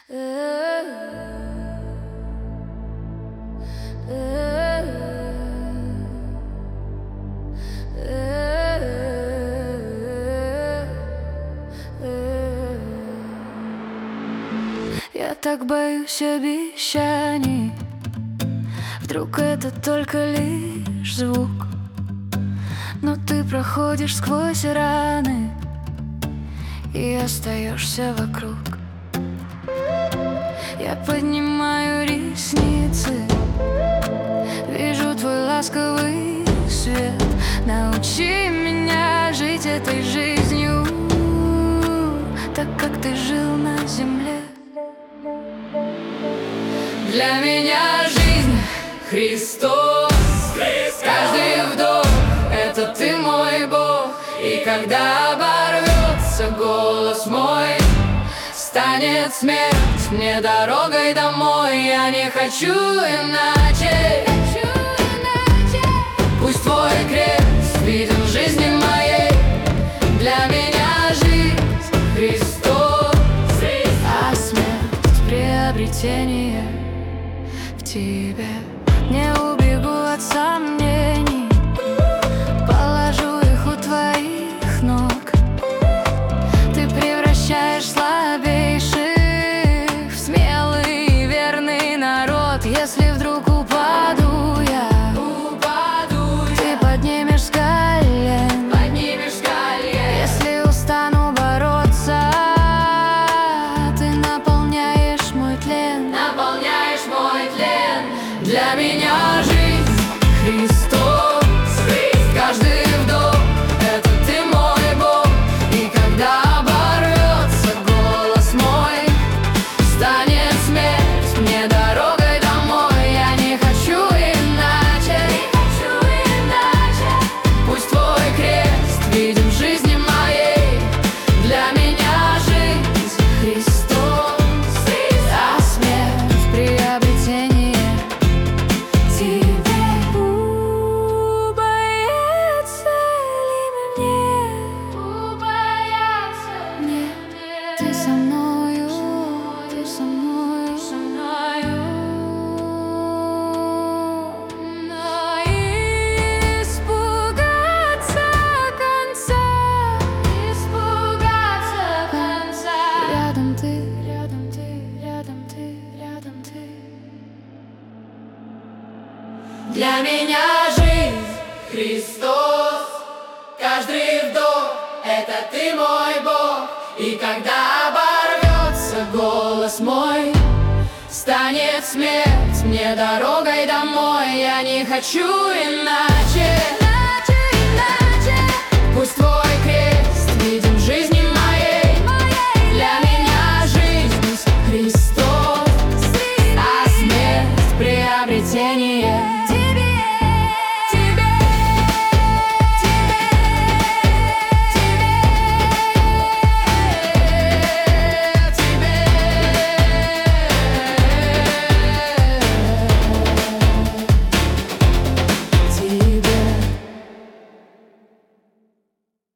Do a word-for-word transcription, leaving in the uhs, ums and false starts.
Я так боюсь обещаний. Вдруг это только лишь звук, но ты проходишь сквозь раны и остаешься вокруг. Я поднимаю ресницы, вижу твой ласковый свет. Научи меня жить этой жизнью, так как ты жил на земле. Для меня жизнь — Христос. Каждый вдох — это ты мой Бог. И когда оборвется голос мой, станет смерть мне дорогой домой. Я не хочу иначе. Пусть твой крест виден в жизни моей. Для меня жизнь — Христос, а смерть — приобретение в тебе. Не убегу от сомнений, положу их у твоих ног. Ты превращаешь слабейших в смелый и верный народ. Если вдруг упаду я, упаду ты я. Поднимешь с колен, поднимешь с колен. Если устану бороться, ты наполняешь мой тлен, наполняешь мой тлен. Для меня жизнь — Христос. Каждый вдох — это ты мой Бог. И когда оборвется голос мой, станет смерть мне дорогой домой. Я не хочу иначе, не хочу иначе. Пусть твой крест виден в жизни моей. Для меня жизнь — Христос, а смерть — приобретение тебе. Убояться ли мне? Убояться мне? Ты со мною, ты со мною, со мною. Но испугаться конца, испугаться конца. Рядом ты, рядом ты, рядом ты, рядом ты. Для меня жизнь — Христос. Каждый вдох — это ты мой Бог. И когда оборвется голос мой, станет смерть мне дорогой домой. Я не хочу иначе.